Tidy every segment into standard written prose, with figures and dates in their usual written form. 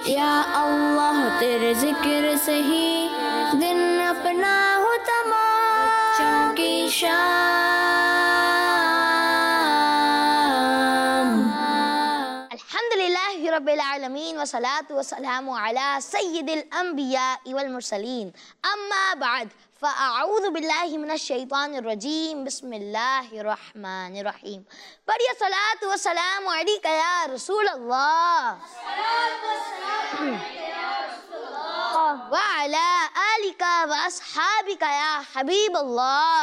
या अल्लाह तेरे जिक्र से ही दिन अपना हो तमाम, बच्चों की शाम। अल्हम्दुलिल्लाहि रब्बिल आलमीन वस्सलातु वस्सलामु अला सय्यिदिल अंबिया वल मुरसलीन, अम्मा बाद फ़अऊज़ु बिल्लाहि मिनश शैतानिर रजीम, बिस्मिल्लाहिर रहमानिर रहीम। पढ़िए सलात व सलाम अलैका या रसूल अल्लाह व अला आलिका व अस्हाबिका या हबीब अल्लाह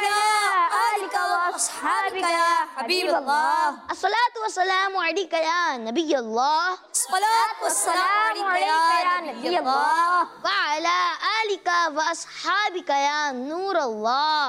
अस्सलातु वस्सलामु अलैका या नबी अल्लाह व अला आलिका व अस्हाबिका या नूर अल्लाह।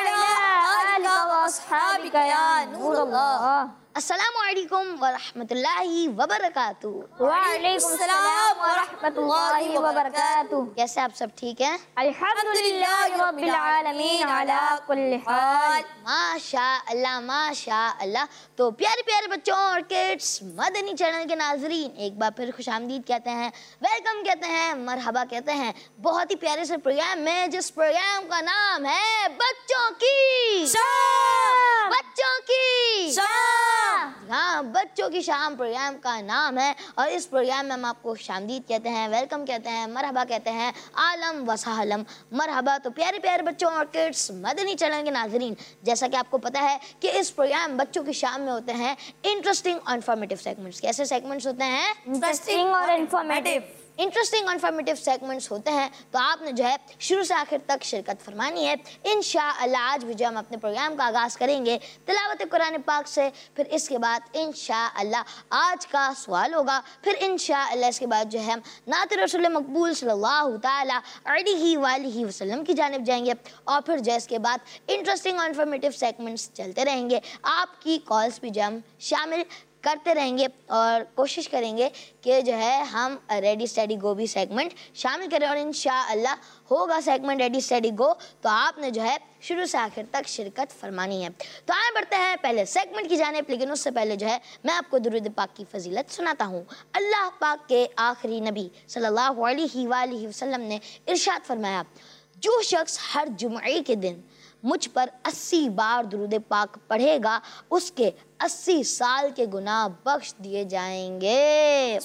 अस्सलामु अलैकुम व रहमतुल्लाहि व बरकातुहू। वालेकुम सलाम व रहमतुल्लाहि व बरकातुहू। कैसे आप सब ठीक हैं? अल्हम्दुलिल्लाहि रब्बिल आलमीन अला कुल्ली हाल। माशा अल्लाह। तो प्यारे प्यारे बच्चों और किड्स, मदनी चैनल के नाजरीन, एक बार फिर खुशामदीद कहते हैं, वेलकम कहते हैं, मरहबा कहते हैं बहुत ही प्यारे से प्रोग्राम में, जिस प्रोग्राम का नाम है बच्चों की शाम। बच्चों की शाम, हाँ, बच्चों की शाम प्रोग्राम का नाम है। और इस प्रोग्राम में हम आपको खुशामदीद कहते हैं, वेलकम कहते हैं, मरहबा कहते हैं, आलम वसहलम मरहबा। तो प्यारे प्यारे बच्चों और किड्स, मदनी चैनल के नाजरीन, जैसा कि आपको पता है कि इस प्रोग्राम बच्चों की शाम में होते हैं इंटरेस्टिंग और इन्फॉर्मेटिव सेगमेंट्स। कैसे सेगमेंट्स होते हैं? इंटरेस्टिंग और इन्फॉर्मेटिव। इंटरेस्टिंग और इन्फॉर्मेटिव सेगमेंट्स होते हैं। तो आपने जो है शुरू से आखिर तक शिरकत फरमानी है इंशाअल्लाह। आज भी जो हम अपने प्रोग्राम का आगाज़ करेंगे तिलावत कुरान पाक से, फिर इसके बाद इंशाअल्लाह आज का सवाल होगा, फिर इंशाअल्लाह इसके बाद जो है हम नात रसूल मकबूल सल्लल्लाहु ताला अलैहि वसल्लम की जानिब जाएंगे, और फिर जो इसके बाद इंटरेस्टिंग और इन्फॉर्मेटिव सेगमेंट्स चलते रहेंगे। आपकी कॉल्स भी जो हम शामिल करते रहेंगे और कोशिश करेंगे कि जो है हम रेडी स्टडी गो भी सेगमेंट शामिल करें, और इंशाअल्लाह होगा सेगमेंट रेडी स्टडी गो। तो आपने जो है शुरू से आखिर तक शिरकत फरमानी है। तो आए बढ़ते हैं पहले सेगमेंट की जानिब, लेकिन उससे पहले जो है मैं आपको दुरूद पाक की फजीलत सुनाता हूँ। अल्लाह पाक के आखिरी नबी सल्लल्लाहु अलैहि वसल्लम ने इरशाद फरमाया, जो शख्स हर जुम्मे के दिन मुझ पर 80 बार दुरूद पाक पढ़ेगा, उसके 80 साल के गुनाह बख्श दिए जाएंगे।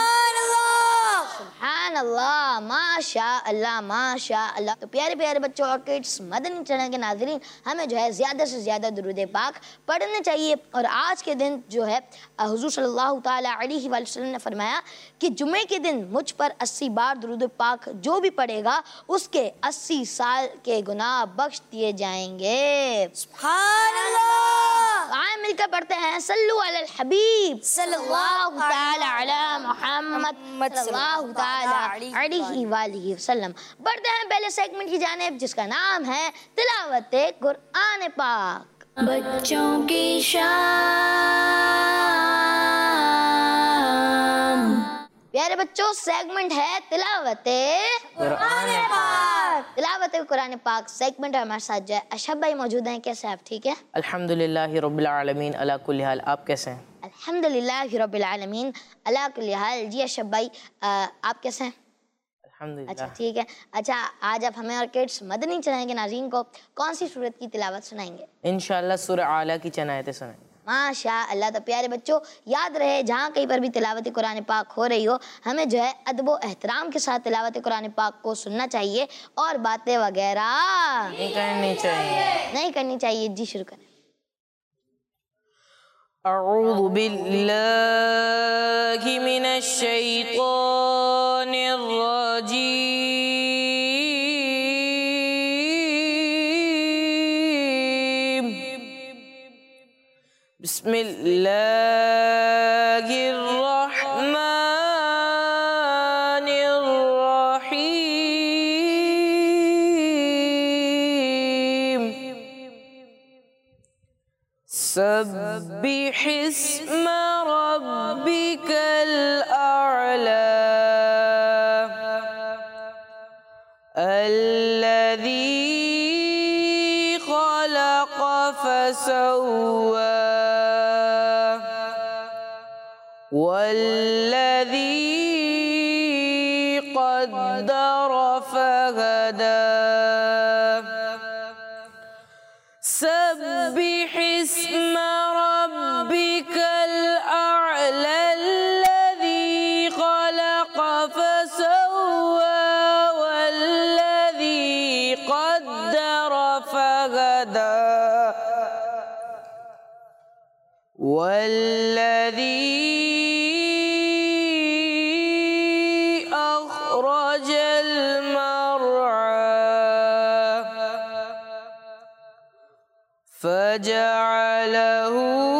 सुभान अल्लाह, माशा अल्लाह। तो प्यारे प्यारे बच्चों और किड्स, मदनी चैनल के नाजरीन, हमें जो है ज़्यादा से ज़्यादा दुरूद पाक पढ़ने चाहिए। और आज के दिन जो है हुज़ूर सल्लल्लाहु ताला अलैहि वसल्लम ने फरमाया कि जुमे के दिन मुझ पर 80 बार दुरूद पाक जो भी पढ़ेगा, उसके 80 साल के गुनाह बख्श दिए जाएंगे। सुभान अल्लाह। आए मिलकर पढ़ते हैं सल्लु अलल हबीब सल्लल्लाहु ताला अला मुहम्मद सल्लल्लाहु ताला अलैहि वसल्लम। बढ़ते हैं पहले सेगमेंट की जानिब, जिसका नाम है तिलावत कुरान पाक। बच्चों की शाम। प्यारे बच्चों, सेगमेंट है तिलावत कुरान पाक। तिलावत कुरान पाक सेगमेंट है। हमारे साथ जो है अशब भाई मौजूद हैं। कैसे आप? ठीक है, अल्हम्दुलिल्लाहि रब्बिल आलमीन अला कुल्ली हाल। आप कैसे हैं? अल्हम्दुलिल्लाहि रब्बिल आलमीन अला कुल्ली हाल। जी अशब भाई, आप कैसे हैं? अल्हम्दुलिल्लाह। अच्छा, ठीक है। अच्छा, आज आप हमें और किड्स मदनी चैनल के नाज़रीन को कौन सी सूरत की तिलावत सुनाएंगे? इंशाअल्लाह सूरह आला की चंद आयतें सुनाएंगे। माशा अल्लाह। तो प्यारे बच्चों, याद रहे जहाँ कहीं पर भी तिलावत कुरान पाक हो रही हो, हमें जो है अदब व एहतराम के साथ तिलावत कुरान पाक को सुनना चाहिए, और बातें वगैरह नहीं करनी चाहिए। जी शुरू करें। अऊज़ु बिल्लाहि मिनश शैतानिर रजीम। बिस्मिल्लाहिर रहमानिर रहीम। सब्बिहिस्म रब्बिकल अअला अल्लज़ी खलक़ फसव्वा वल्लज़ी قدر فهدى سبح اسم ربك الأعلى الذي خلق فسوى والذي قدر فهدى والذي أخرج المرعى فجعله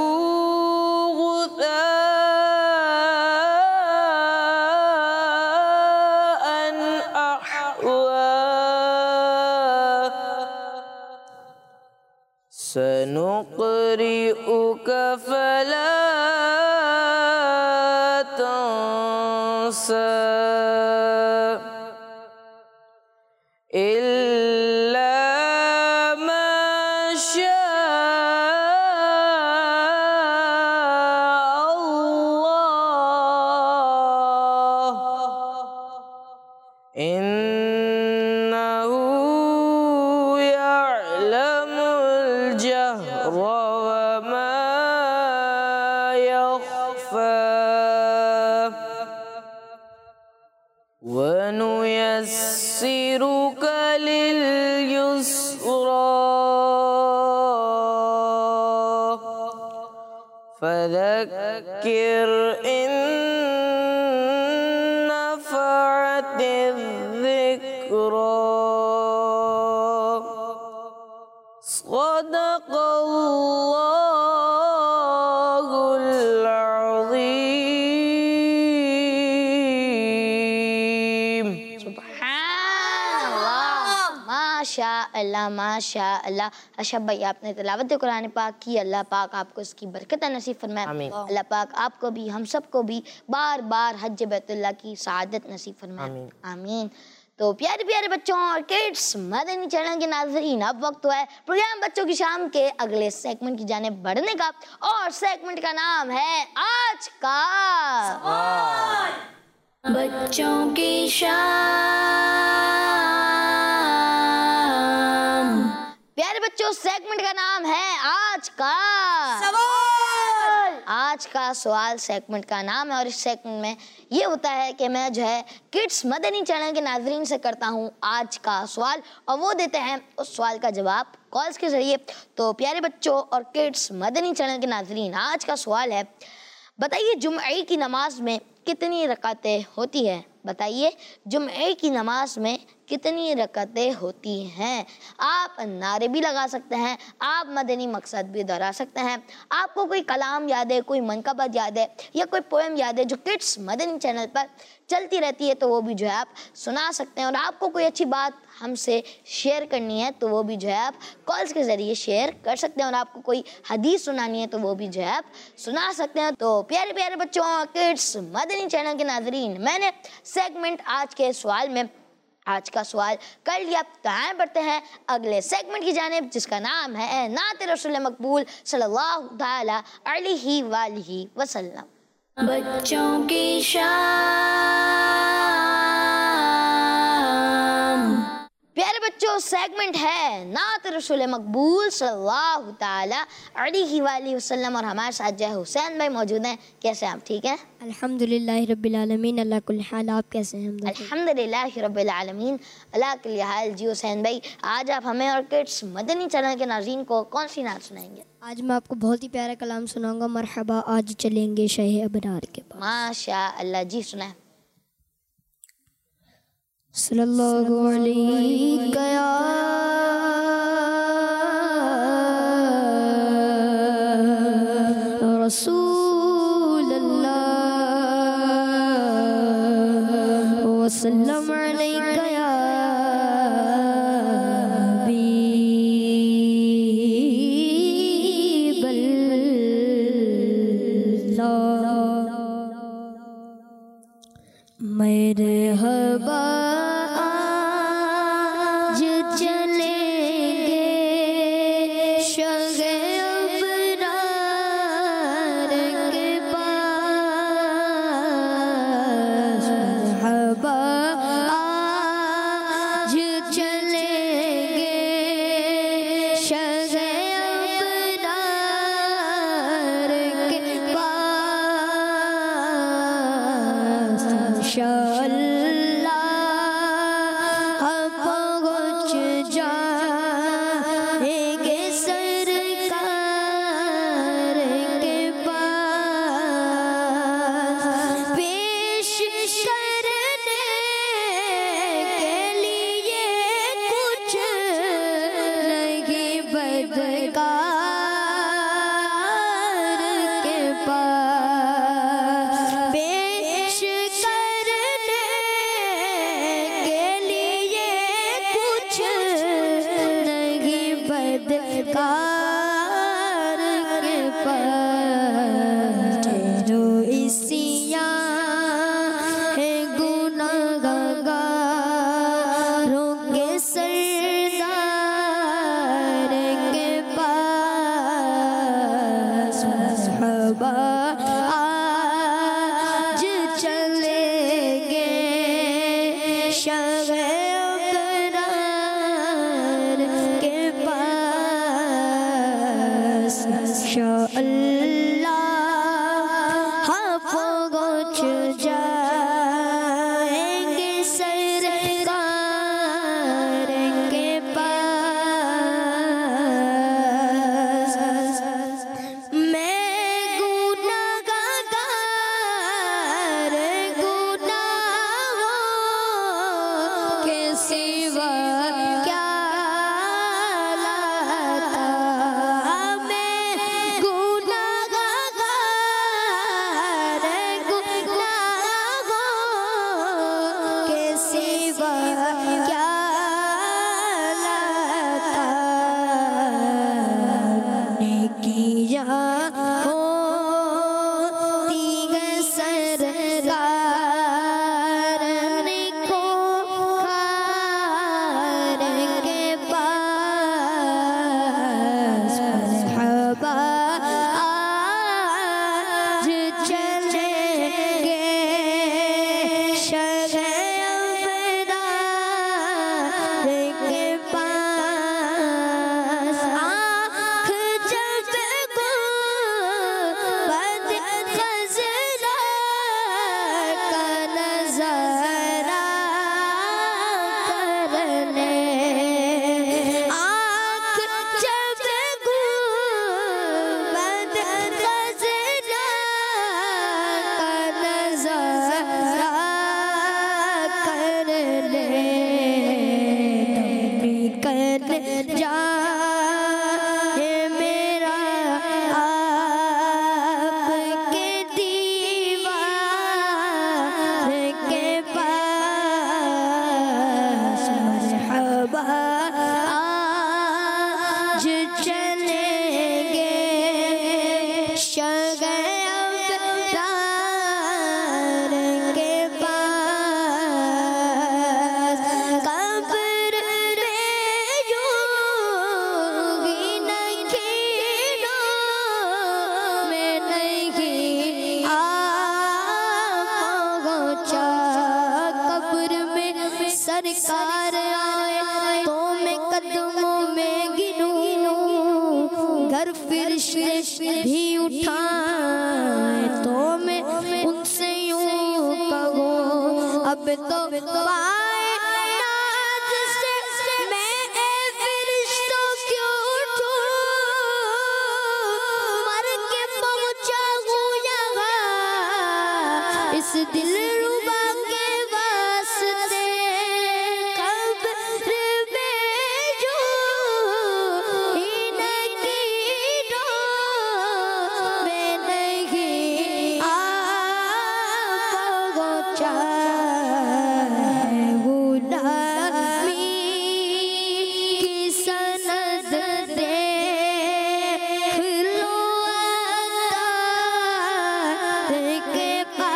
غثاء أحوى سنقرئك فلا تنسى إلا ما شاء الله إنه يعلم الجهر وما يخفى ونيسرك لليسرى فذكر إن نفعت الذكرى صدق الله العظيم माशाअल्लाह माशाअल्लाह। अशब भाई आपने तिलावत कुरान पाक की, अल्लाह पाक आपको इसकी बरकत नसीब फरमाए। अल्लाह पाक आपको भी हम सबको भी बार बार हज बैतुल्लाह की सआदत नसीब फरमाए, आमीन। तो प्यारे प्यारे बच्चों और किड्स मदनी चैनल के नाज़रीन, अब वक्त हुआ है प्रोग्राम बच्चों की शाम के अगले सेगमेंट की जानिब बढ़ने का, और सेगमेंट का नाम है आज का सवाल। बच्चों की शाम। प्यारे बच्चों, सेगमेंट का नाम है आज का सवाल। आज का सवाल सेगमेंट का नाम है, और इस सेगमेंट में ये होता है कि मैं जो है किड्स मदनी चैनल के नाजरीन से करता हूँ आज का सवाल, और वो देते हैं उस सवाल का जवाब कॉल्स के जरिए। तो प्यारे बच्चों और किड्स मदनी चैनल के नाजरीन, आज का सवाल है, बताइए जुम्मे की नमाज में कितनी रकातें होती है? बताइए जुम्मे की नमाज में कितनी रकातें होती हैं? आप नारे भी लगा सकते हैं, आप मदनी मकसद भी दोहरा सकते हैं। आपको कोई कलाम याद है, कोई मनकबत याद है, या कोई पोएम याद है जो किड्स मदनी चैनल पर चलती रहती है, तो वो भी जो है आप सुना सकते हैं। और आपको कोई अच्छी बात हमसे शेयर करनी है तो वो भी जो है आप कॉल्स के ज़रिए शेयर कर सकते हैं। और आपको कोई हदीस सुनानी है तो वो भी जो है आप सुना सकते हैं। तो प्यारे प्यारे बच्चों, किड्स मदनी चैनल के नाजरीन, मैंने सेगमेंट आज के सवाल में आज का सवाल कर लिया। तो आए बढ़ते हैं अगले सेगमेंट की जानिब, जिसका नाम है नात रसूल मकबूल सल्लल्लाहु ताला अलैहि वालिहि वसल्लम। बच्चों की शाम। प्यारे बच्चों, सेगमेंट है नात रसूल मकबूल सल्लल्लाहु ताला अलैहि वालिहि वसल्लम, और हमारे साथ जो है हुसैन भाई मौजूद हैं। कैसे हैं आप? ठीक हैं अल्हम्दुलिल्लाह रब्बिल आलमीन, अल्लाह कुल हाल। आप कैसे हैं? अल्हम्दुलिल्लाह रब्बिल आलमीन, अल्लाह कुल हाल। जी हुसैन भाई, आज आप हमें और किड्स मदनी चैनल के नाज़रीन को कौन सी नात सुनाएंगे? आज मैं आपको बहुत ही प्यारा कलाम सुनाऊंगा, मरहबा आज चलेंगे शहे अबरार के पास। माशाअल्लाह, जी सुनाए। सल्लल्लाहु अलैहि या रसूल अल्लाह वसल्लम अलैका या हबीबल्लाह। मरहबा आज चलेंगे शगे अबरार के पास। मरहबा इंशाअल्लाह पहुँच जाएंगे सरकार के पास। पेश करने के लिए कुछ नहीं बदकार के पास। पेश करने के लिए कुछ नहीं बदकार के पास। जो इसियाँ है गुनाहगारों के सरदार के पास। मरहबा आज चलेंगे शगे अबरार के पास। इंशाअल्लाह पहुँच जाएंगे सरकार के पास। मैं गुनाहगार गुनाहों के सिवा क्या लाता। मैं गुनाहगार गुनाहों के सिवा क्या लाता। नेकियां होती है सरकार को खार के पास। मरहबा आज चलेंगे शगे अबरार के पास। आँख जब गुंबद खज़रा का नज़ारा करने। आँख जब गुंबद खज़रा का नज़ारा करने। निकल जाए मेरा आपके दीवार के पास। मरहबा आज चलेंगे शगे अबरार के पास। कब्र में यूंगी नखीरों में नहीं आ पहुँचा। कब्र में सरकार आए तो मैं कदमों में गिनूं। घर फरिश्ते भी उठाए तो मैं उनसे यूं कहूँ। अब तो पाए नाज से मैं ए फरिश्तों क्यों उठूं। मर के पहुँचा हूँ यहाँ इस दिलरुबा के वास्ते। कब्र में यूंही नकीरों में नहीं आ पहुँचा। गुलामी की सनद देख लो अतार के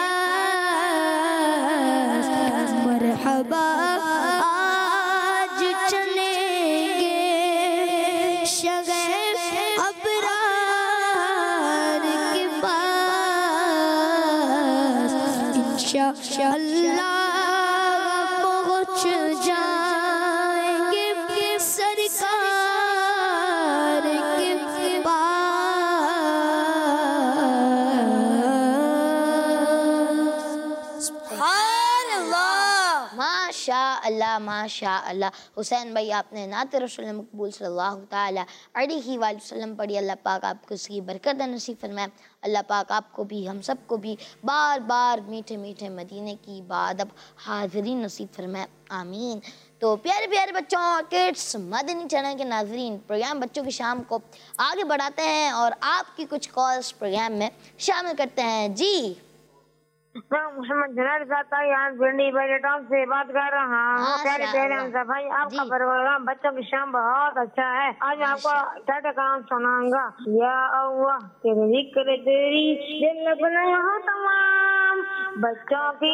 पास। मरहबा आज चलेंगे शगे अबरार के पास। इंशाअल्लाह पहुँच जाएंगे सरकार के पास। माशाअल्लाह माशाअल्लाह। हुसैन भाई आपने नात रसूल मकबूल सल्लल्लाहु ताला अलैहि वसल्लम पढ़ी। अल्लाह पाक आपको इसकी बरकत नसीब फरमाए। अल्लाह पाक आपको भी हम सबको भी बार बार मीठे मीठे मदीने की बादब हाज़िरी नसीब फरमाए, आमीन। तो प्यारे प्यारे बच्चों, किड्स मदनी चैनल के नाज़रीन, प्रोग्राम बच्चों की शाम को आगे बढ़ाते हैं और आपकी कुछ कॉल्स प्रोग्राम में शामिल करते हैं। जी मैं मोहम्मद जुनैद साहब भिंडी टाउन से बात कर रहा हूँ। प्यारे प्यारे हमजा भाई, आपका प्रोग्राम बच्चों की शाम बहुत अच्छा है। आज मैं आपको टाटा कलाम सुनाऊंगा। या अल्लाह तेरे जिक्र तेरी दिल बना हो तमाम, बच्चों की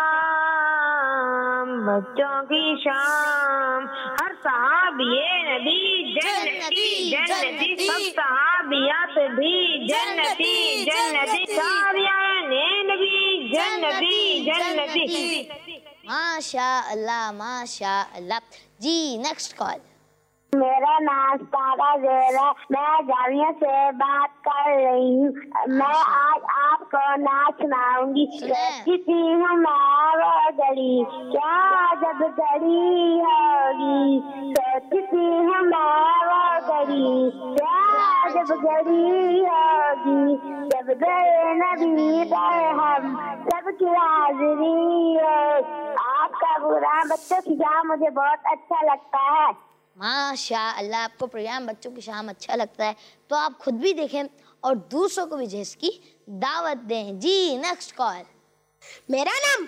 शाम बच्चों की शाम। हर सहाबिये नबी जन्नती जन्नती, सब सहाबियात भी जन्नती जन्नती, सहाबियाने नबी जन्नती जन्नती। माशाअल्लाह माशाअल्लाह। जी नेक्स्ट कॉल। मेरा नाम तारा ज़ेरा, मैं जामिया से बात कर रही हूँ। मैं आज आपको नाच सुनाऊंगी। किसी हमारा गली क्या जब गली होगी, सोचती हमारा गली क्या जब गली होगी, जब गए नबी पर हम सबकी हाजिरी है। आपका बुरा बच्चों की शाम मुझे बहुत अच्छा लगता है। माशाअल्लाह, आपको प्रोग्राम बच्चों की शाम अच्छा लगता है तो आप खुद भी देखें और दूसरों को भी इसकी दावत दें। जी नेक्स्ट कॉल। मेरा नाम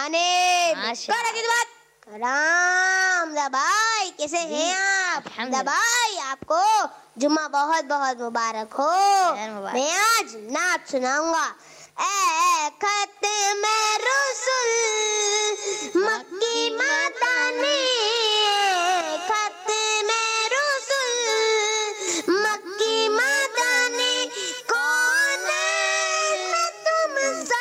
कराम दबाई, कैसे हैं आप? दबाई आपको जुम्मा बहुत बहुत मुबारक हो। मैं आज नात सुनाऊंगा। ए खत्म रसूल मक्की मदानी, खत्म रसूल मक्की मदानी, कौन है तुमसा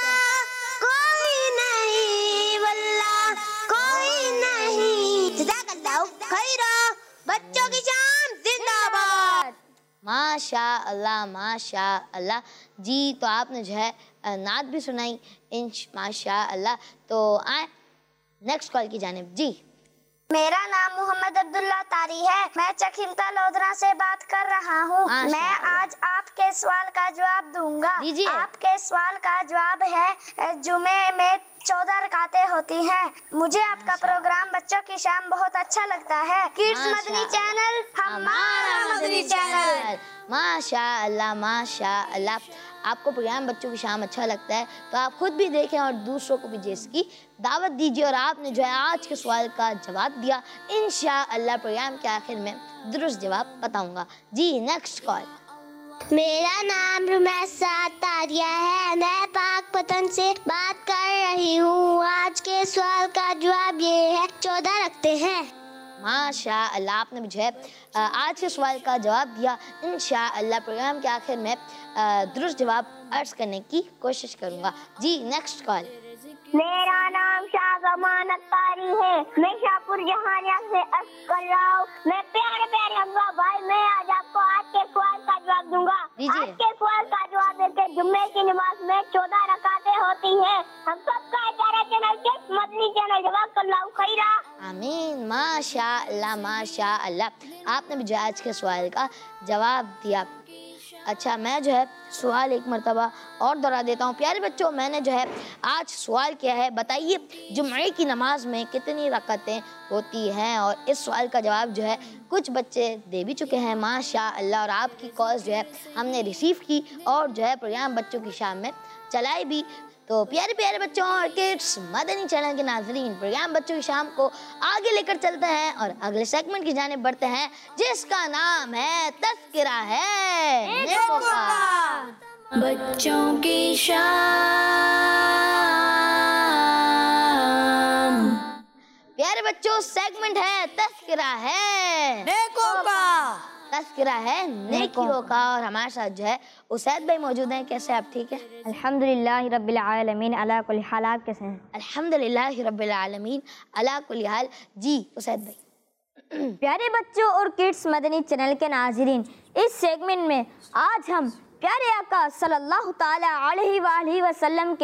कोई नहीं, वल्लाह कोई नहीं। जज़ाकल्लाहु खैरा। बच्चों की शाम जिंदाबाद। माशाअल्लाह माशाअल्लाह। जी तो आपने जो है नात भी सुनाई माशाअल्लाह। तो आए नेक्स्ट कॉल की जानिब। जी मेरा नाम मोहम्मद अब्दुल्ला तारी है, मैं चखिमता लोधरा से बात कर रहा हूँ। मैं आज आपके सवाल का जवाब दूंगा। आपके सवाल का जवाब है जुमे में 14 रकातें होती हैं। मुझे आपका प्रोग्राम बच्चों की शाम बहुत अच्छा लगता है। किड्स मदनी चैनल हमारा मदनी चैनल। माशाअल्लाह माशाअल्लाह। आपको प्रोग्राम बच्चों की शाम अच्छा लगता है तो आप खुद भी देखें और दूसरों को भी जिसकी दावत दीजिए। और आपने जो है आज के सवाल का जवाब दिया, इंशाअल्लाह प्रोग्राम के आखिर में दुरुस्त जवाब बताऊंगा। जी नेक्स्ट कॉल। मेरा नाम रुमैसा तारिया है, मैं पाकपतन से बात कर रही हूँ। आज के सवाल का जवाब ये है 14 रखते हैं। माशाअल्लाह, आपने मुझे आज के सवाल का जवाब दिया। इंशाअल्लाह प्रोग्राम के आखिर में दुरुस्त जवाब अर्ज करने की कोशिश करूँगा। जी नेक्स्ट कॉल। मेरा नाम शाहजमान अत्तारी है, मैं शाहपुर जहानिया से अर्ज कर रहा हूँ। मैं प्यारे प्यारे हमजा भाई, मैं आज आपको आज के सवाल का जवाब दूंगा। आज के सवाल का जवाब देते जुम्मे की नमाज में 14 रकातें होती हैं। हम सबका प्यारा चैनल के मदनी चैनल जज़ाकल्लाहु खैरा। आमीन। माशाअल्लाह माशाअल्लाह। आपने भी जो आज के सवाल का जवाब दिया। अच्छा, मैं जो है सवाल एक मरतबा और दोहरा देता हूँ। प्यारे बच्चों, मैंने जो है आज सवाल किया है, बताइए जुम्मे की नमाज में कितनी रकातें होती हैं। और इस सवाल का जवाब जो है कुछ बच्चे दे भी चुके हैं माशाअल्लाह। और आपकी कॉल्स जो है हमने रिसीव की और जो है प्रोग्राम बच्चों की शाम में चलाई भी। तो प्यारे प्यारे बच्चों और किड्स मदनी चैनल के नाज़रीन, प्रोग्राम बच्चों की शाम को आगे लेकर चलते हैं और अगले सेगमेंट की जानिब बढ़ते हैं जिसका नाम है तज़किरा है नेकों का। बच्चों की शाम। प्यारे बच्चों, सेगमेंट है तज़किरा है नेकों का। तज़किरा है नेकियों का। और हमारे साथ जो है उसैद भाई मौजूद हैं। कैसे आप? ठीक है अल्हम्दुलिल्लाह रब्बिल आलमीन अला कुल्ली हाल। आप कैसे हैं? अल्हम्दुलिल्लाह रब्बिल आलमीन अला कुल्ली हाल। जी उसैद भाई। प्यारे बच्चों और किड्स मदनी चैनल के नाज़रीन, इस सेगमेंट में आज हम प्यारे आका सल्लल्लाहु ताला अलैहि वसल्लम के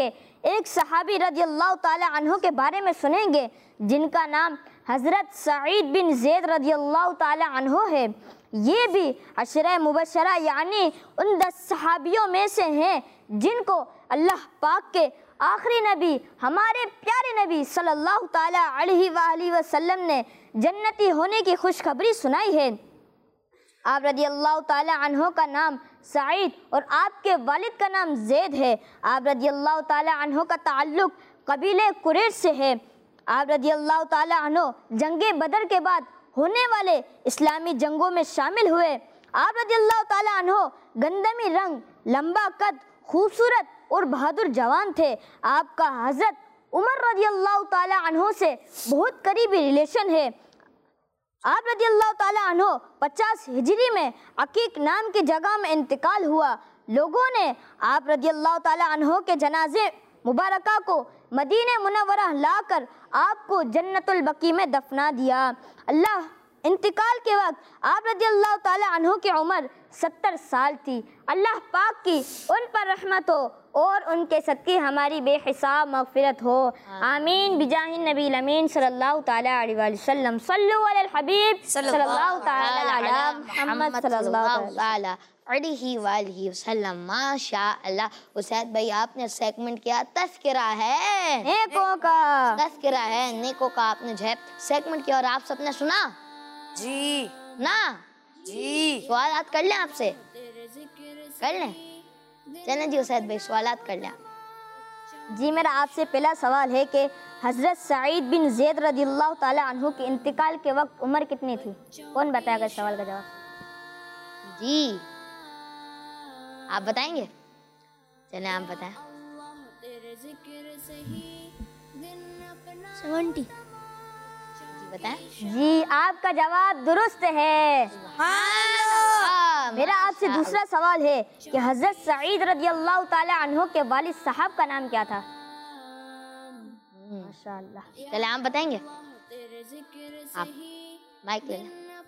एक सहाबी रदियल्लाहु ताला अन्हु के बारे में सुनेंगे जिनका नाम हज़रत सईद बिन ज़ैद रदियल्लाहु ताला अन्हु है। ये भी अशरे मुबशरा यानी उन 10 सहाबियों में से हैं जिनको अल्लाह पाक के आखिरी नबी हमारे प्यारे नबी सल्लल्लाहु ताला अलैहि वसल्लम ने जन्नती होने की खुशखबरी सुनाई है। आप रदियल्लाहु ताला अन्हु का नाम सईद और आपके वालिद का नाम ज़ैद है। आप रदियल्लाहु ताला अन्हु का ताल्लुक़ कबीले कुरैश से है। आप रदियल्लाहु ताला अन्हु जंगे बदर के बाद होने वाले इस्लामी जंगों में शामिल हुए। आप रदियल्लाहु ताला अन्हु गंदमी रंग, लंबा कद, खूबसूरत और बहादुर जवान थे। आपका हज़रत उमर रदियल्लाहु ताला अन्हु से बहुत करीबी रिलेशन है। आप रदियल्लाहु ताला अन्हु 50 हिजरी में अकीक नाम की जगह में इंतकाल हुआ। लोगों ने आप रदियल्लाहु ताला अन्हु के जनाजे मुबारका को मदीने मुनव्वरा लाकर आपको जन्नतुल बकी में दफना दिया। अल्लाह इंतकाल के वक्त आप रदियल्लाहु ताला अन्हु की उम्र 70 साल थी। अल्लाह पाक की उन पर रहमत हो और उनके सदक़े हमारी बेहिसाब मग़फ़िरत हो। आमीन बिजाहिन नबी अमीन सल्लल्लाहु ताला अलैहि वसल्लम। सल्लु अलल हबीब सल्लल्लाहु ताला अला मुहम्मद सल्लल्लाहु ताला अलैहि वसल्लम। माशाअल्लाह। उसैद भाई आपने सेगमेंट किया तज़किरा है नेकों का, तज़किरा है नेकों का आपने जो है सेगमेंट किया और आप सबने सुना जी ना जी। सवालात कर लें आपसे, कर लें। चलें जी उसैद भाई सवालात कर लें। जी मेरा आपसे पहला सवाल है कि हज़रत सईद बिन ज़ैद रदियल्लाहु ताला अन्हु के इंतकाल के वक्त उम्र कितनी थी? कौन बताएगा इस सवाल का जवाब? जी आप बताएंगे? चलें आप बताएं। 70। बताएं। जी आपका जवाब दुरुस्त है। मेरा आपसे दूसरा सवाल है कि हज़रत सईद रदियल्लाहु ताला अन्हु के वालिद साहब का नाम क्या था? माशाअल्लाह। चले आप बताएंगे? आप माइक ले लें।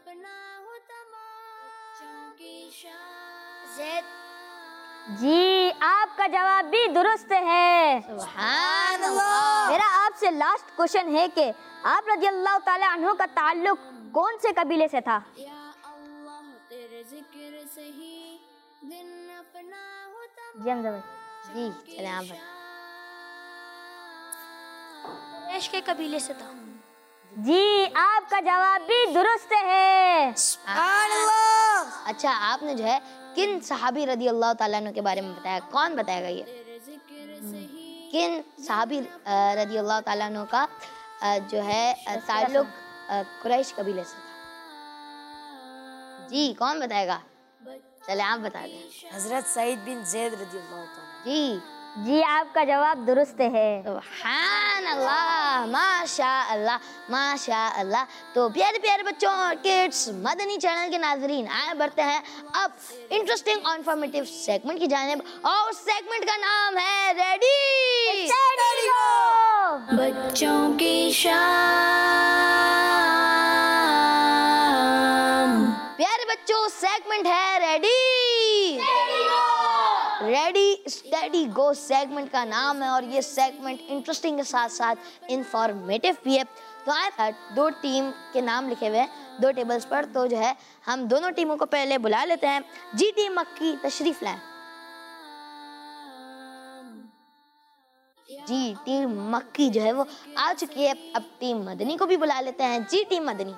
जी आपका जवाब भी दुरुस्त है। सुभान अल्लाह। मेरा आपसे लास्ट क्वेश्चन है कि आप रदियल्लाहु ताला अन्हु का ताल्लुक कौन से कबीले से था? जी हमजा भाई। जी चले आप बताएं। कुरैश के कबीले से था। जी आपका जवाब भी दुरुस्त है। अच्छा आपने जो है किन सहाबी रदी अल्लाह ताला अन्हु के बारे में बताया, कौन बताएगा ये? किन सहाबी रदी अल्लाह ताला अन्हु का जो है ताल्लुक कुरैश कबीले से था? जी कौन बताएगा? चले आप बता दें। हजरत सईद बिन ज़ैद रज़ियल्लाहु ताला। जी आपका जवाब दुरुस्त है। सुभान अल्लाह, माशा अल्लाह, माशा अल्लाह। तो प्यारे प्यारे बच्चों और किड्स, मदनी चैनल के नाजरीन, आए बढ़ते हैं अब इंटरेस्टिंग और इंफॉर्मेटिव सेगमेंट की जानिब, और सेगमेंट का नाम है रेडी स्टडी गो। बच्चों की शाम। प्यारे बच्चों सेगमेंट है रेडी स्टडी गो सेगमेंट का नाम है, और ये सेगमेंट इंटरेस्टिंग के साथ साथ इंफॉर्मेटिव भी है। तो आए दो टीम के नाम लिखे हुए हैं 2 टेबल्स पर, तो जो है हम दोनों टीमों को पहले बुला लेते हैं। जी टीम मक्की तशरीफ लाए। जी टीम मक्की जो है वो आ चुकी है। अब टीम मदनी को भी बुला लेते हैं। जी टीम मदनी।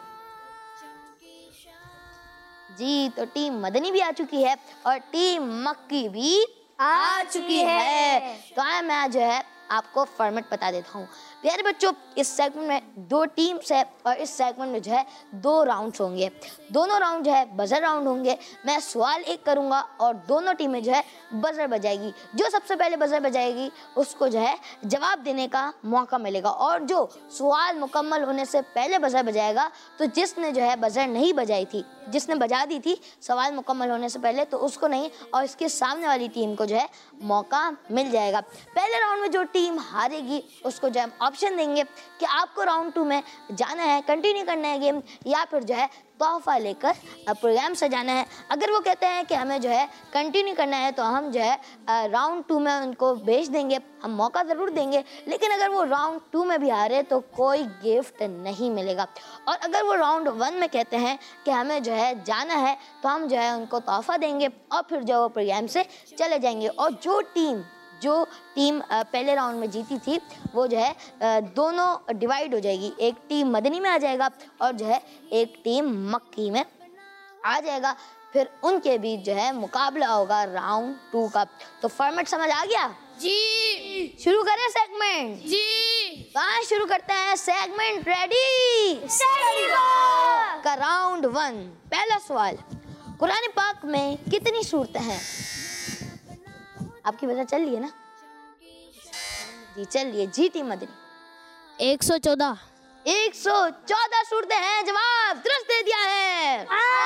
जी तो टीम मदनी भी आ चुकी है और टीम मक्की भी आ चुकी है। तो आए मैं जो है आपको फॉर्मेट बता देता हूँ। प्यारे बच्चों, इस सेगमेंट में 2 टीम्स है और इस सेगमेंट में जो है 2 राउंड्स होंगे। दोनों राउंड जो है बजर राउंड होंगे। मैं सवाल एक करूँगा और दोनों टीमें जो है बजर बजाएगी। जो सबसे पहले बजर बजाएगी उसको जो है जवाब देने का मौका मिलेगा, और जो सवाल मुकम्मल होने से पहले बजर बजाएगा, तो जिसने जो है बजर नहीं बजाई थी, जिसने बजा दी थी सवाल मुकम्मल होने से पहले, तो उसको नहीं, और इसके सामने वाली टीम को जो है मौका मिल जाएगा। पहले राउंड में जो टीम हारेगी उसको जो है ऑप्शन देंगे कि आपको राउंड 2 में जाना है, कंटिन्यू करना है गेम, या फिर जो है तोहफा लेकर प्रोग्राम सजाना है। अगर वो कहते हैं कि हमें जो है कंटिन्यू करना है तो हम जो है राउंड 2 में उनको भेज देंगे, हम मौका ज़रूर देंगे। लेकिन अगर वो राउंड 2 में भी हारे तो कोई गिफ्ट नहीं मिलेगा। और अगर वो राउंड 1 में कहते हैं कि हमें जो है जाना है तो हम जो है उनको तोहफा देंगे और फिर जो वो प्रोग्राम से चले जाएंगे। और जो टीम पहले राउंड में जीती थी वो जो है दोनों डिवाइड हो जाएगी, एक टीम मदनी में आ जाएगा और जो है एक टीम मक्की में आ जाएगा। फिर उनके बीच जो है मुकाबला होगा राउंड 2 का। तो फॉर्मेट समझ आ गया जी? शुरू करें सेगमेंट जी? कहाँ शुरू करते हैं सेगमेंट? रेडी का राउंड 1। पहला सवाल, कुरान पाक में कितनी सूरतें हैं? आपकी वजह चल रही है ना जी? चल रही है जी। टीम मदनी 114। 114 सूरतें हैं। जवाब दुरुस्त दे दिया है,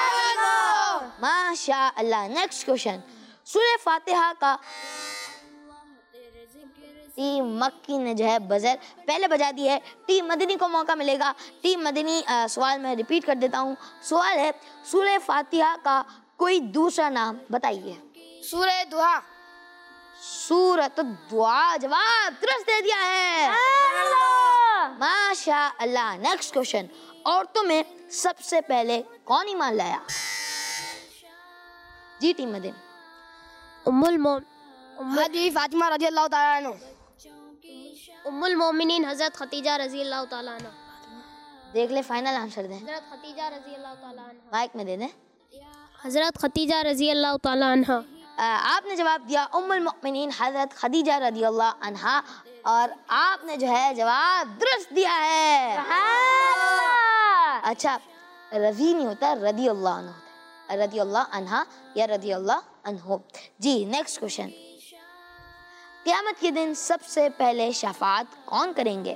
माशाअल्लाह। नेक्स्ट क्वेश्चन, सूरह फातिहा का टीम मक्की ने जो है बजर पहले बजा दी है, टीम मदनी को मौका मिलेगा। टीम मदनी सवाल मैं रिपीट कर देता हूँ। सवाल है, सूरह फातिहा का कोई दूसरा नाम बताइए। सूरह दुआ। सूरत दुआ। जवाब दुरुस्त दे दिया है, माशाअल्लाह। नेक्स्ट क्वेश्चन, औरतों में सबसे पहले कौन ईमान लाया? जी टीम मदनी। हज़रत फातिमा रज़ी अल्लाह ताला अन्हा। उम्मुल मोमिनीन हज़रत खदीजा रज़ी अल्लाह ताला अन्हा। देख ले, फाइनल आंसर दें। हज़रत खदीजा रज़ी अल्लाह ताला अन्हा। माइक में दे दें। हज़रत खदीजा रज़ी अल्लाह ताला अन्हा। आपने जवाब दिया उम्मुल मोमिनीन हज़रत खदीजा रज़ी अल्लाह अन्हा, और आपने जो है जवाब दुरुस्त दिया है। अच्छा, रज़ी नहीं होता, रज़ी अल्लाह अन्हा होता है। रज़ी अल्लाह अन्हा या रज़ी अल्लाह अन्हो। जी नेक्स्ट क्वेश्चन, क़यामत के दिन सबसे पहले शफाअत कौन करेंगे?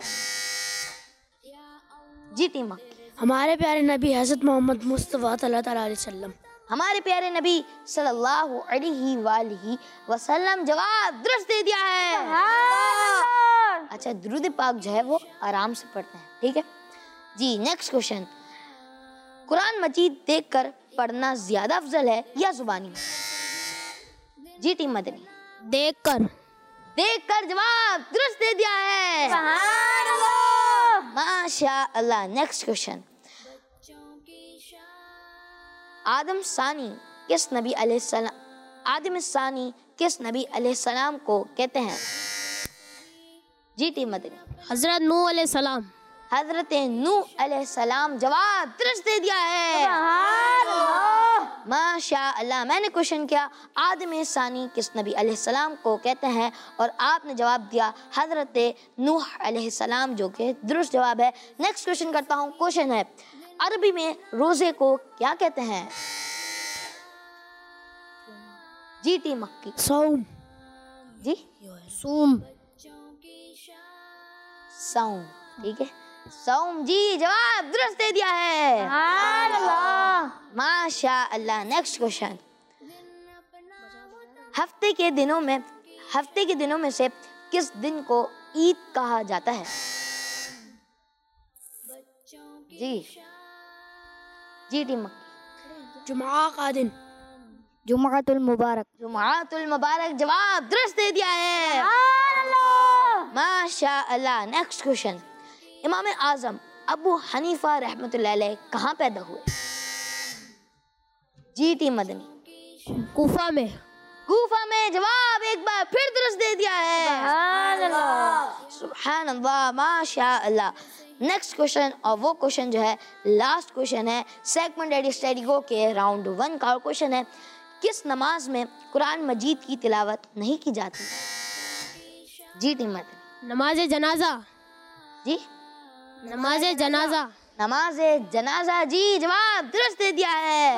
जी टीम मक्की। हमारे प्यारे नबी हज़रत मोहम्मद मुस्तफ़ा सल्लल्लाहु अलैहि वसल्लम। हमारे प्यारे नबी सल्लल्लाहु अलैहि वसल्लम। जवाब दुरुस्त दे दिया है। अच्छा, दुरूद पाक जो है वो आराम से पढ़ते हैं, ठीक है जी। नेक्स्ट क्वेश्चन, कुरान मजीद देखकर पढ़ना ज्यादा अफजल है या जुबानी? जी टीम मदनी। देखकर। जवाब दुरुस्त दे दिया है, माशाअल्लाह। नेक्स्ट क्वेश्चन, आदम सानी किस नबी अलैहिस्सलाम को कहते हैं? जी टीम मदनी। हज़रत नूह अलैहिस्सलाम। हजरत नूह अलैहिस्सलाम। जवाब दुरुस्त दे दिया है, माशाअल्लाह। मैंने क्वेश्चन किया आदम सानी किस नबी अलैहिस्सलाम को कहते हैं, और आपने जवाब दिया हजरत नूह अलैहिस्सलाम, जो कि दुरुस्त जवाब है। नेक्स्ट क्वेश्चन करता हूँ। क्वेश्चन है, अरबी में रोजे को क्या कहते हैं? जी टीम मक्की। सौम। जी सूम। सौम, ठीक है, सौम। जी जवाब दुरुस्त दे दिया है, माशाअल्लाह। नेक्स्ट क्वेश्चन, हफ्ते के दिनों में से किस दिन को ईद कहा जाता है? जी टीम मक्की। जुमा का दिन। जुमातुल मुबारक। जवाब दुरुस्त दे दिया है, माशाअल्लाह। नेक्स्ट क्वेश्चन, इमाम आजम अबू हनीफा रहमतुल्लाह अलैह कहाँ पैदा हुए? जी टीम मदनी। कूफा में। जवाब एक बार फिर दुरुस्त दे दिया है, सुभान अल्लाह, माशाअल्लाह। नेक्स्ट क्वेश्चन, और वो क्वेश्चन जो है लास्ट क्वेश्चन है सेगमेंट रेडी स्टडी गो के राउंड 1 का। क्वेश्चन है, किस नमाज में कुरान मजीद की तिलावत नहीं की जाती? जी टीम मदनी। नमाज जनाजा। जी नमाज जनाजा। जी जवाब दुरुस्त दे दिया है,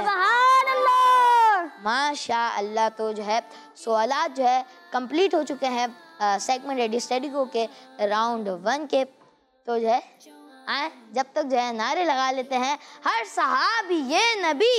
माशाअल्लाह। तो जो है सवालात जो है कंप्लीट हो चुके हैं सेगमेंट रेडी स्टडी गो के राउंड 1 के। तो जो है जब तक जो है नारे लगा लेते हैं, हर सहाबी ये नबी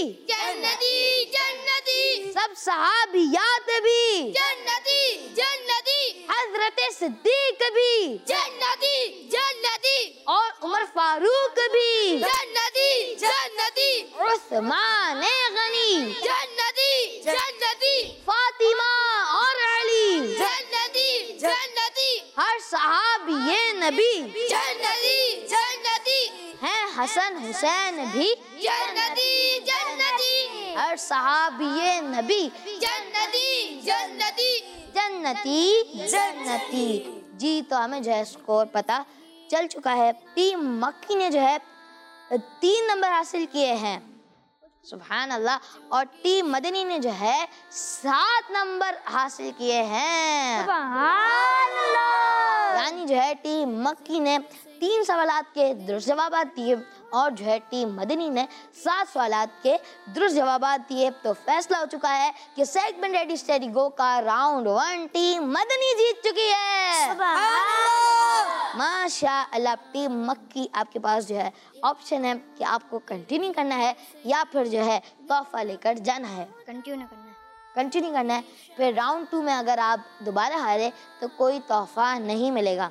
जन्नती, सब सहाबियात भी जन्नती, हजरत सिद्दीक भी जन्नती जन्नती और उमर फारूक भी जन्नती जन्नती उस्मान गनी जन्नती जन्नती फातिमा और अली जन्नती जन्नती हर सहाबी नबी जन्नती जन्नती है हसन हुसैन भी जन्नती जन्नती हर सहाबी नबी जन्नती जन्नती जन्नती जन्नती। जी तो हमें जो है स्कोर पता चल चुका है। टीम मक्की ने जो है 3 नंबर हासिल किए हैं, सुभान अल्लाह। और टीम मदनी ने जो है 7 नंबर हासिल किए हैं, सुभान अल्लाह। यानी जो है टीम मक्की ने 3 सवालात के दुरुस्त जवाब दिए और जो है टीम मदनी ने 7 सवालात के दुरुस्त जवाब दिए। तो फैसला हो चुका है कि सेगमेंट रेडी स्टेडी गो का राउंड 1 टीम मदनी जीत चुकी है। माशाअल्लाह। टीम मक्की आपके पास जो है ऑप्शन है कि आपको कंटिन्यू करना है या फिर जो है तोहफा लेकर जाना है। कंटिन्यू करना है। फिर राउंड 2 में अगर आप दोबारा हारे तो कोई तोहफा नहीं मिलेगा,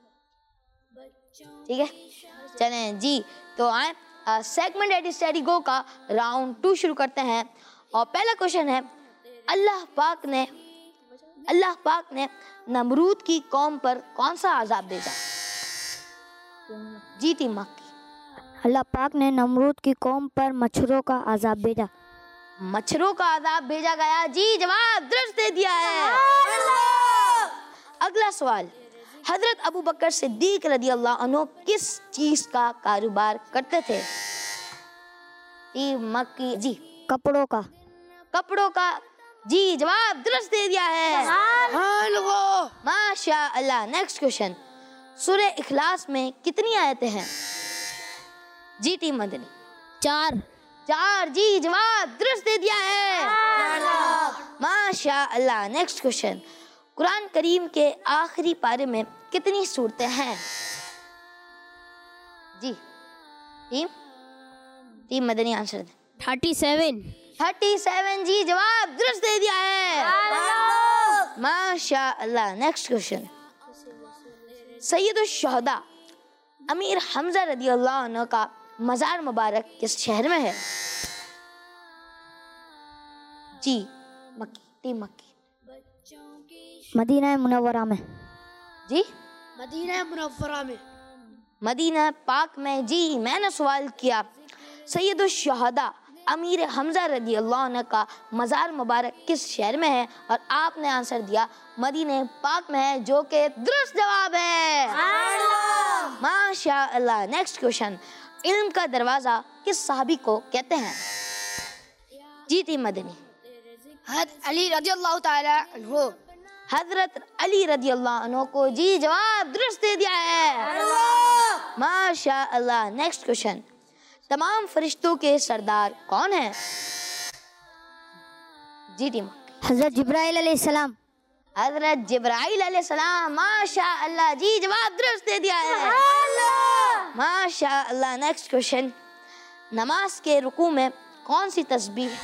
ठीक है। चलें जी, तो आए सेगमेंट रेडी स्टेडी गो का राउंड 2 शुरू करते हैं। और पहला क्वेश्चन है, अल्लाह पाक ने नमरूद की कौम पर कौन सा अजाब भेजा? जी टीम मक्की। अल्लाह पाक ने नमरूद की कौम पर मच्छरों का अजाब भेजा। मच्छरों का अजाब भेजा गया। जी जवाब दुरुस्त दे दिया है। अगला सवाल, हजरत अबू बकर सिद्दीक रदी अल्लाह अन्हु किस चीज का कारोबार करते थे? टीम मक्की जी। कपड़ों का। कपड़ों का। जी जवाब दुरुस्त दे दिया है। माशाअल्लाह। नेक्स्ट क्वेश्चन, सूरह इखलास में कितनी आयतें हैं? जी टीम मदनी। 4। जी जवाब दुरुस्त दे दिया है। माशाअल्लाह। नेक्स्ट क्वेश्चन, कुरान करीम के आखिरी पारे में कितनी सूरतें हैं? जी टीम मदनी आंसर दें। 37। जी जवाब दुरुस्त दे दिया है। माशाअल्लाह। नेक्स्ट क्वेश्चन, सैयदुश शुहदा अमीर हमजा रदी अल्लाह अन्हु का मजार मुबारक किस शहर में है? जी मक्की। टीम मक्की। मदीना मुनव्वरा में। जी मदीना मुनव्वरा में। मदीना पाक में। जी मैंने सवाल किया सैयदुश शुहदा अमीर हमजा रदी अल्लाह अन्हु का मजार मुबारक किस शहर में है और आपने आंसर दिया मदीना पाक में है, जो कि दुरुस्त जवाब है। माशाअल्लाह। नेक्स्ट क्वेश्चन, इल्म का दरवाजा किस सहाबी को कहते हैं? जी टीम मदनी। अली रज़ी अल्लाह ताला अन्हु। हजरत अली रदी अल्लाह अन्हु को। जी जवाब दुरुस्त दे दिया है। माशाअल्लाह। नेक्स्ट क्वेश्चन, तमाम फरिश्तों के सरदार कौन हैं? जी टीम। हजरत जिब्राइल अलैहिस्सलाम। हजरत जिब्राइल अलैहिस्सलाम। माशाअल्लाह। जी जवाब दुरुस्त दे दिया है। माशाअल्लाह। नेक्स्ट क्वेश्चन, नमाज के रुकू में कौन सी तस्बीह?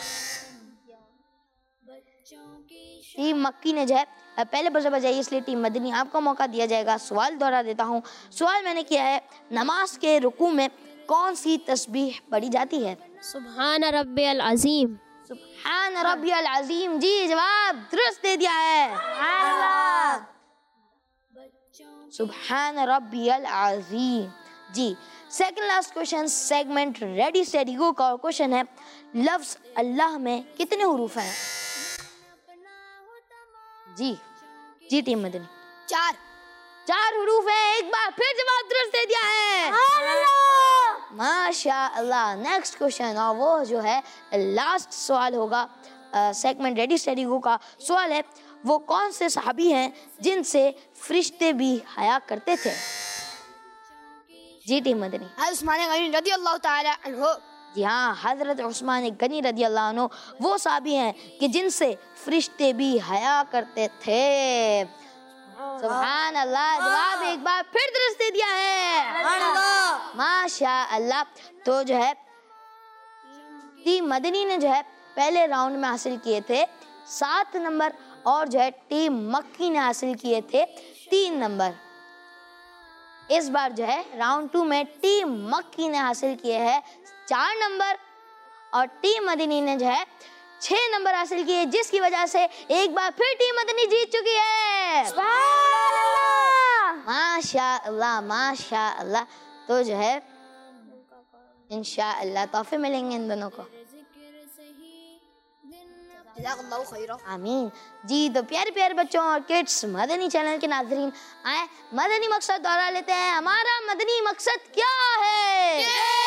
टीम मक्की ने जो है पहले बजर बजाई, इसलिए टीम मदनी आपको मौका दिया जाएगा। सवाल दोहरा देता हूँ। सवाल मैंने किया है, नमाज के रुकू में कौन सी तस्बीह पढ़ी जाती है? सुभान रब्बियल अजीम। सुभान रब्बियल अजीम। जी जवाब दुरुस्त दे दिया है। सुभान रब्बियल अजीम। जी second last question segment ready steady go का क्वेश्चन है, लफ्ज अल्लाह में कितने हुरूफ हैं? जी टीम मदनी। 4 हुरूफ है। एक बार फिर जवाब दुरुस्त दे दिया है। माशाअल्लाह। नेक्स्ट क्वेश्चन, और वो जो है लास्ट सवाल होगा सेगमेंट रेडी स्टेडी गो का। सवाल है, वो कौन से सहाबी हैं जिनसे फरिश्ते भी हया करते थे? जी टीम मदनी। उस्मान गनी रज़ी अल्लाह ताला अन्हु। जी हाँ, हजरत उस्मान गनी रदी अल्लाह अन्हु वो सहाबी हैं कि जिनसे फरिश्ते भी हया करते थे। सुभान अल्लाह। जवाब एक बार फिर दुरुस्त दे दिया है। माशाअल्लाह। तो जो है टीम मदनी ने जो है पहले राउंड में हासिल किए थे 7 नंबर और जो है टीम मक्की ने हासिल किए थे 3 नंबर। इस बार जो है राउंड 2 में टीम मक्की ने हासिल किए हैं 4 नंबर और टीम मदनी ने जो है 6 नंबर हासिल किए, जिसकी वजह से एक बार फिर टीम मदनी जीत चुकी है। माशाअल्लाह माशाअल्लाह। तो जो है इंशाअल्लाह तोहफे मिलेंगे इन दोनों को। आमीन जी। तो प्यारे प्यारे बच्चों और किड्स, मदनी चैनल के नाज़रीन, आए मदनी मकसद दोहरा लेते हैं। हमारा मदनी मकसद क्या है?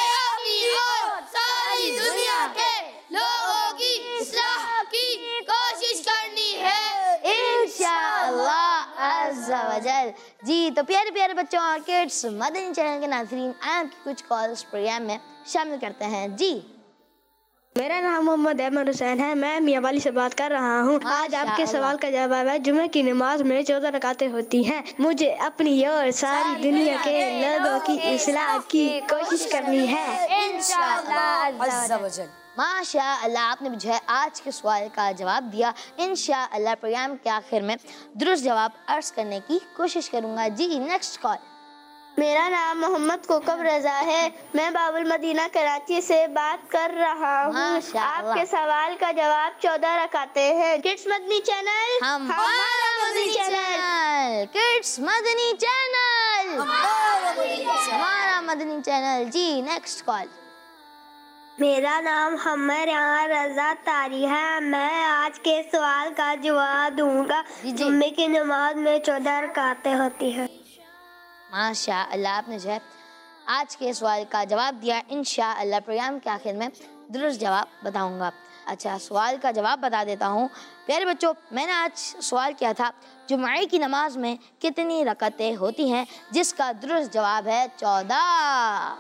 सारी दुनिया के लोगों की इस्लाह की कोशिश करनी है इंशाअल्लाह अज़्ज़ा वजल। जी तो प्यारे प्यारे बच्चों और किड्स, मदनी चैनल के नाज़रीन, आपकी कुछ कॉल्स प्रोग्राम में शामिल करते हैं। जी मेरा नाम मोहम्मद अहमद हुसैन है, मैं मियाँवाली से बात कर रहा हूँ। आज आपके सवाल का जवाब है, जुमे की नमाज में 14 रकातें होती हैं। मुझे अपनी और सारी दुनिया के लोगों की इस्लाह की कोशिश करनी है इंशाअल्लाह। माशाअल्लाह, आपने जो है आज के सवाल का जवाब दिया। इंशाअल्लाह प्रोग्राम के आखिर में दुरुस्त जवाब अर्ज करने की कोशिश करूँगा। जी नेक्स्ट कॉल। मेरा नाम मोहम्मद कोकब रजा है, मैं बाबुल मदीना कराची से बात कर रहा हूँ। आपके सवाल का जवाब 14 रकातें हैं। किड्स मदनी चैनल हमारा Madani channel, kids Madani channel हमारा मदनी चैनल। जी नेक्स्ट कॉल। मेरा नाम हमर यहाँ रजा तारी है, मैं आज के सवाल का जवाब दूंगा। जुम्मे की नमाज में 14 रकातें होती हैं। माशाअल्लाह, आपने जो है आज के सवाल का जवाब दिया। इंशाअल्लाह प्रोग्राम के आखिर में दुरुस्त जवाब बताऊंगा। अच्छा, सवाल का जवाब बता देता हूँ। प्यारे बच्चों, मैंने आज सवाल किया था जुम्मे की नमाज में कितनी रकातें होती हैं, जिसका दुरुस्त जवाब है 14।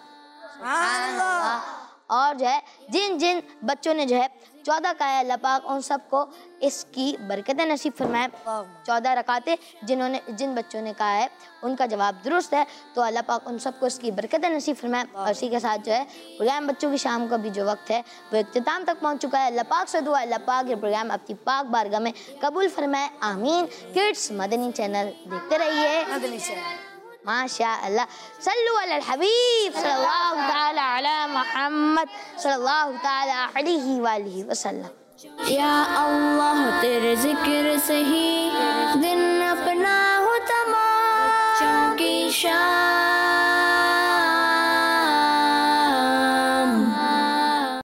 और जो है जिन जिन बच्चों ने जो है 14 का है, अल्लाह पाक उन सबको इसकी बरकतें नसीब फरमाए। 14 रकातें जिन बच्चों ने कहा है उनका जवाब दुरुस्त है, तो अल्लाह पाक उन सबको इसकी बरकतें नसीब फरमाए। और इसी के साथ जो है प्रोग्राम बच्चों की शाम का भी जो वक्त है वो इख्तिताम तक पहुंच चुका है। अल्लाह पाक से दुआ, अल्लाह पाक ये प्रोग्राम अपनी पाक बारगाह में कबूल फरमाए, आमीन। किड्स मदनी चैनल देखते रहिए। माशाअल्लाह, सल्लु अलल हबीब सल्लल्लाहु तआला अला मुहम्मद सल्लल्लाहु तआला अलैहि वालिहि वसल्लम। या अल्लाह तेरे जिक्र से ही दिन अपना हो तमाम, बच्चों की शान